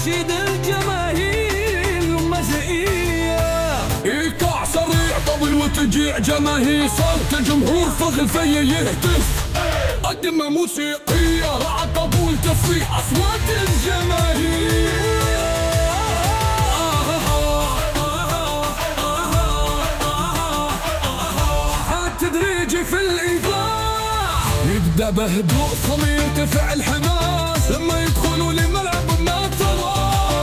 نشيد الجماهير مزئية، ايقاع سريع طويل وتجيع جماهير، صوت الجمهور فوق الفي يهتف، قدمة موسيقية رعد طبول تصفيح أصوات الجماهير. تدريجي في الإيقاع يبدأ بهدوء ثم يرتفع الحماس لما يدخلوا لملعب الناطرة،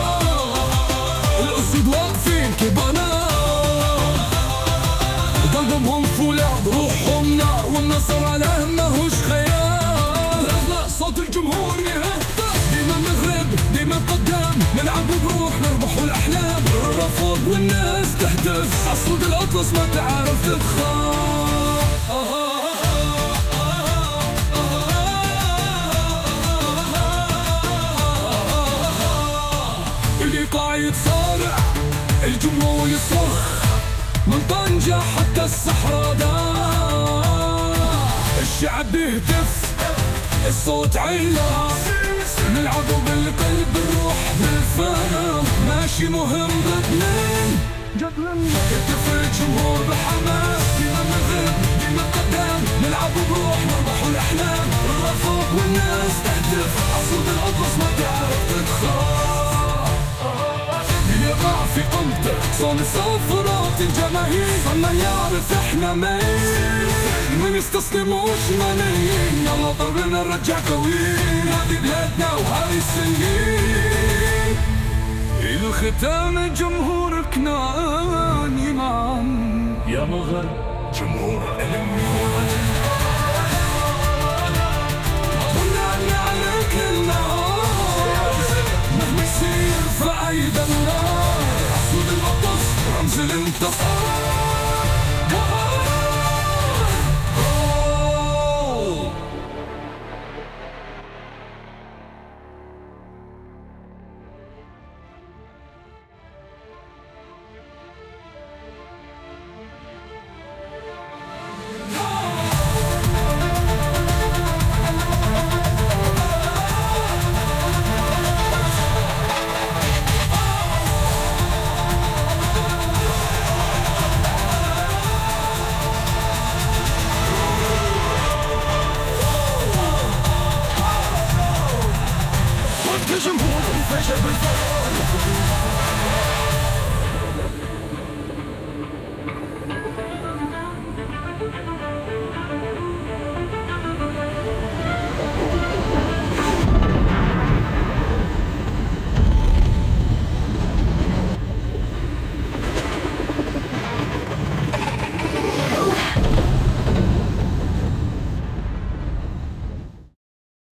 الأسود واقفين كبنات، قلبهم فولاذ روحهم نار، والنصر على ماهوش خيال. لا صوت الجمهور يهتف، ديما نغرب ديما قدام، نلعب بروح نربح الأحلام، الرفض والناس تهتف، أصوات الأطلس ما تعرف تتخاف. الإيقاع يتصارع، الجمهور يصرخ، من طنجة حتى الصحراء الشعب بيهتف، الصوت عيلة، نلعبوا بالقلب بالروح بالفهم، ماشي مهم باثنين يهتف الجمهور بحماس، ديما نغرب ديما قدام، نلعبوا بروح نربحوا الأحلام، الرفض والناس تهتف، أصوات الأطلس ما تعرف تتخاف. يقع في قمته صون صفرات الجماهير، صرنا يعرف احنا مين، ما نستسلموش ملايين، يلا ضربنا نرجع قويين، هذه بلادنا وهاي السنين. الختام الجمهور كنان إمام يا مغرب جمهور الميوان، طلعنا عليك النهار مهما يصير في أي دوران، أسود الأطلس رمز الانتصار. الجمهور انفجر بالفرح،